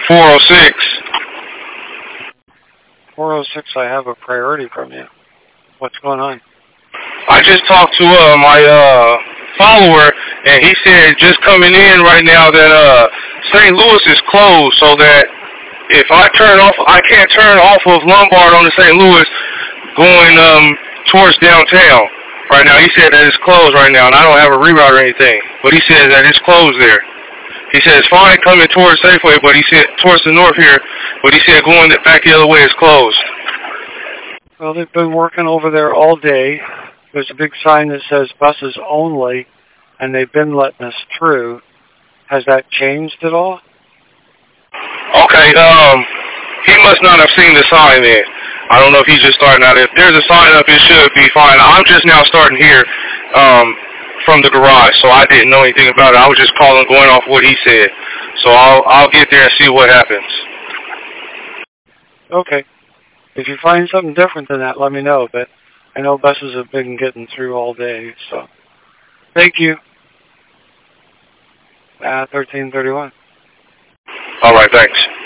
406. 406, I have a priority from you. What's going on? I just talked to my follower, and he said just coming in right now that St. Louis is closed, so that if I can't turn off of Lombard on the St. Louis going towards downtown right now. He said that it's closed right now, and I don't have a reroute or anything, but he said that it's closed there. He said it's fine coming towards Safeway, but he said towards the north here, but he said going back the other way is closed. Well, they've been working over there all day. There's a big sign that says buses only, and they've been letting us through. Has that changed at all? Okay, he must not have seen the sign then. I don't know if he's just starting out. If there's a sign up, it should be fine. I'm just now starting here from the garage, so I didn't know anything about it. I was just calling, going off what he said. So I'll get there and see what happens. Okay. If you find something different than that, let me know. But I know buses have been getting through all day, so thank you. 1331. All right, thanks.